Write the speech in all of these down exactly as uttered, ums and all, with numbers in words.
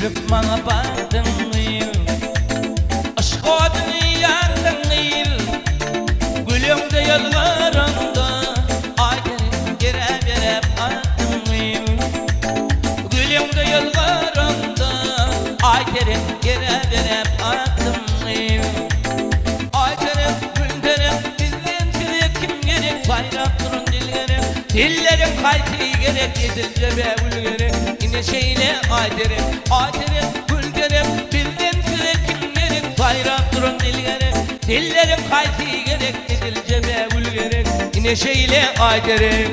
gülüp bana baktın mıyım? Aşk odunu yandın mıyım? Gülümde yıllarında ay terim gire verip attın mıyım? Gülümde yıllarında ay terim gire verip attın mıyım? Ay terim gül terim bizden size kim gerek? Bayrak durun dilgerim, dillerim kayti gerek, yedince be ul gerek. Yine şeyle ay terim, ay terim gül terim bizden size kim gerek? Bayrak durun dilgerim, dillerim kayti gerek, yedince be ul gerek. Yine şeyle ay terim.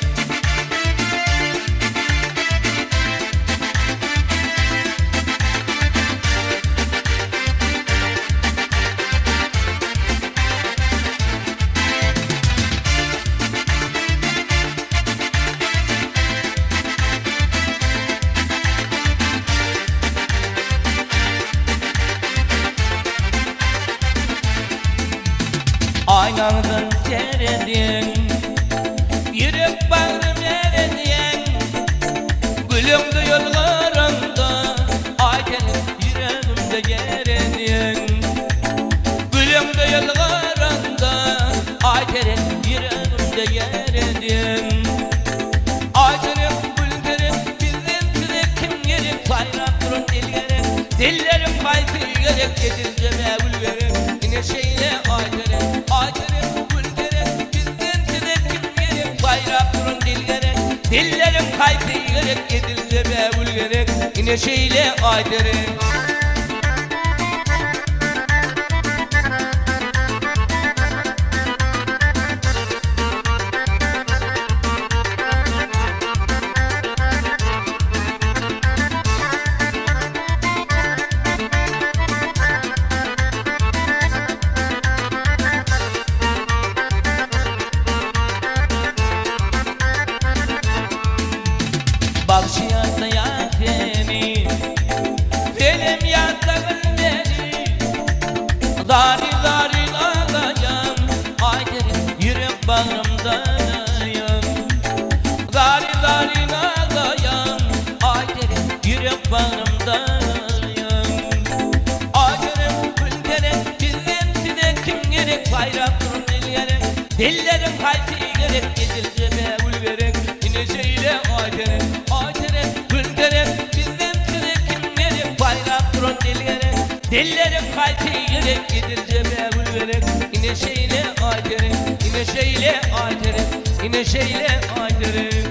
Aynandan seyredin, yürek bağrım eredin. Gülümde yollarında ay terim yüreğimde yeredin. Gülümde yollarında ay terim yüreğimde yeredin. Ay terim gül terim bizden size kim gerek? Bayrak durun dilgerim, dillerim kayti gerek, yedince mevul gerek. Yine şeyle ay terim, ay terim gül terim bizden size kim gerek? Bayrak durun dilgerim, dillerim kayti gerek, yedince mevul gerek. Yine şeyle ay terim. Bakşiyatla yak beni, benim yaktağın beni. Dari dari ağlayam, ay terim yürek bağrımdayım. Dari dari ağlayam, ay terim yürek bağrımdayım. Ay terim gül terim bizden size kim gerek? Bayrak durun dilgerim, dillerim kayti gerek, yedince mevul gerek. Yine şeyle ay terim, ay terim gül terim bizden size kim gerek? Bayrak durun dilgerim, dillerim kayti gerek, yedince mevul gerek. Yine şeyle ay terim, yine şeyle ay terim, yine şeyle ay terim.